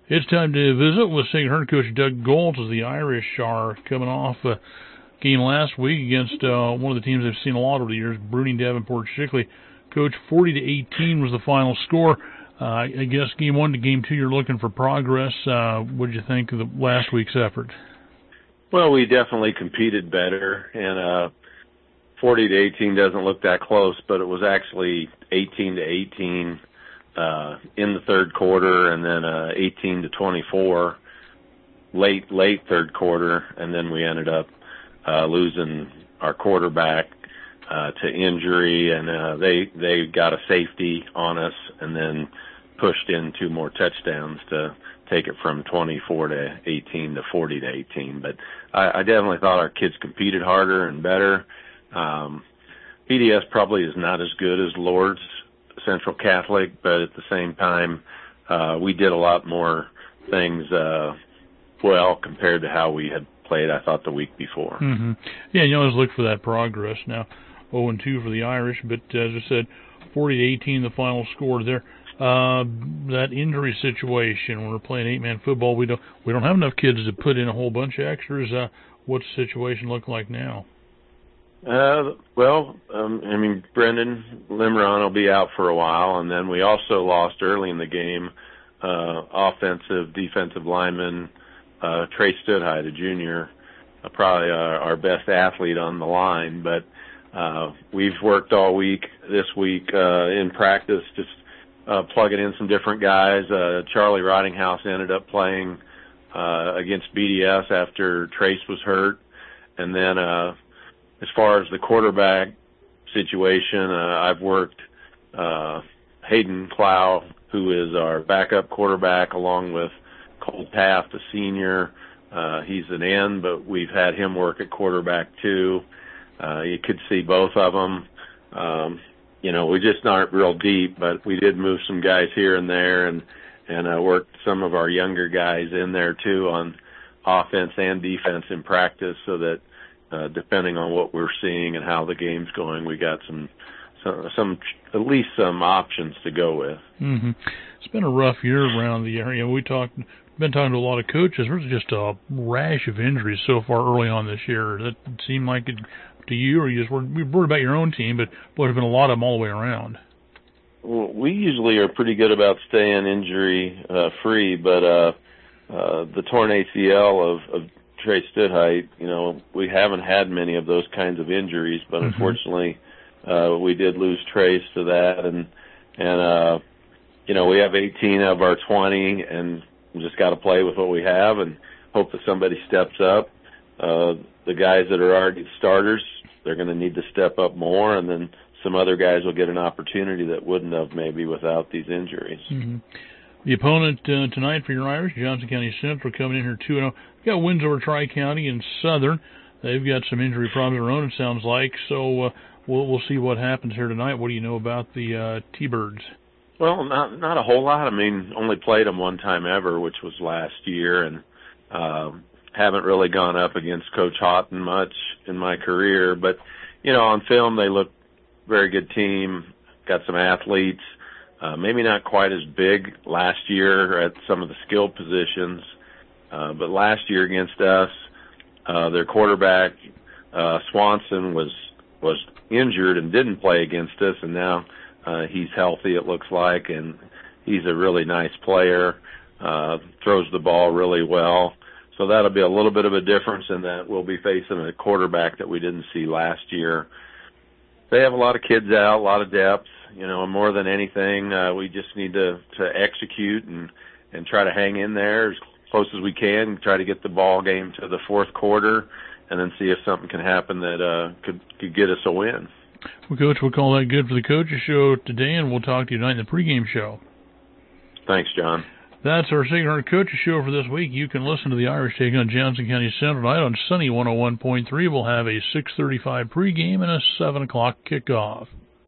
It's time to visit with St. Heart coach Doug Goltz as the Irish are coming off a game last week against one of the teams I've seen a lot over the years, Bruning Davenport Shickley. Coach, 40-18 was the final score. I guess game 1 to game 2, you're looking for progress. What did you think of the last week's effort? Well, we definitely competed better, and 40-18 doesn't look that close, but it was actually 18-18 in the third quarter, and then 18-24 late third quarter, and then we ended up losing our quarterback to injury, and they got a safety on us, and then pushed in 2 more touchdowns to take it from 24-18 to 40-18. But I definitely thought our kids competed harder and better. PDS probably is not as good as Lourdes Central Catholic, but at the same time, we did a lot more things well compared to how we had played, I thought, the week before. Mm-hmm. Yeah, you always look for that progress. Now, 0-2 for the Irish, but as I said, 40-18 the final score there. That injury situation, when we're playing 8-man football, we don't have enough kids to put in a whole bunch of extras. What's the situation look like now? Brendan Limron will be out for a while, and then we also lost early in the game offensive, defensive lineman Trey Stoodhide, a junior, probably our best athlete on the line. But we've worked all week this week in practice, just plugging in some different guys. Charlie Rottinghouse ended up playing against BDS after Trace was hurt. And then as far as the quarterback situation, I've worked Hayden Clow, who is our backup quarterback, along with Cole Taft, a senior. He's an end, but we've had him work at quarterback too. You could see both of them. We just aren't real deep, but we did move some guys here and there, and worked some of our younger guys in there too on offense and defense in practice, so that depending on what we're seeing and how the game's going, we got some at least some options to go with. Mm-hmm. It's been a rough year around the area. We've been talking to a lot of coaches. There's just a rash of injuries so far early on this year. That seemed like it to you, or you just were worried about your own team, but there's been a lot of them all the way around. Well, we usually are pretty good about staying injury free, but the torn ACL of Trey Stoodhide, we haven't had many of those kinds of injuries, but mm-hmm. unfortunately we did lose Trace to that, and we have 18 of our 20, and we just got to play with what we have and hope that somebody steps up. The guys that are already starters, they're going to need to step up more, and then some other guys will get an opportunity that wouldn't have maybe without these injuries. Mm-hmm. The opponent tonight for your Irish, Johnson County Central, coming in here 2-0. Got wins over Tri-County and Southern. They've got some injury problems of their own, it sounds like. So we'll see what happens here tonight. What do you know about the T-Birds? Well, not a whole lot. Only played them one time ever, which was last year, and haven't really gone up against Coach Houghton much in my career. But, on film, they look very good team, got some athletes, maybe not quite as big last year at some of the skill positions. But last year against us, their quarterback, Swanson, was injured and didn't play against us, and now he's healthy, it looks like, and he's a really nice player, throws the ball really well. So that'll be a little bit of a difference in that we'll be facing a quarterback that we didn't see last year. They have a lot of kids out, a lot of depth, and more than anything, we just need to execute and try to hang in there as close as we can, try to get the ball game to the fourth quarter, and then see if something can happen that could get us a win. Well, Coach, we'll call that good for the Coaches Show today, and we'll talk to you tonight in the pregame show. Thanks, John. That's our St. Heart Coaches Show for this week. You can listen to the Irish take on Johnson County Central tonight on Sunny 101.3. We'll have a 6:35 pregame and a 7 o'clock kickoff.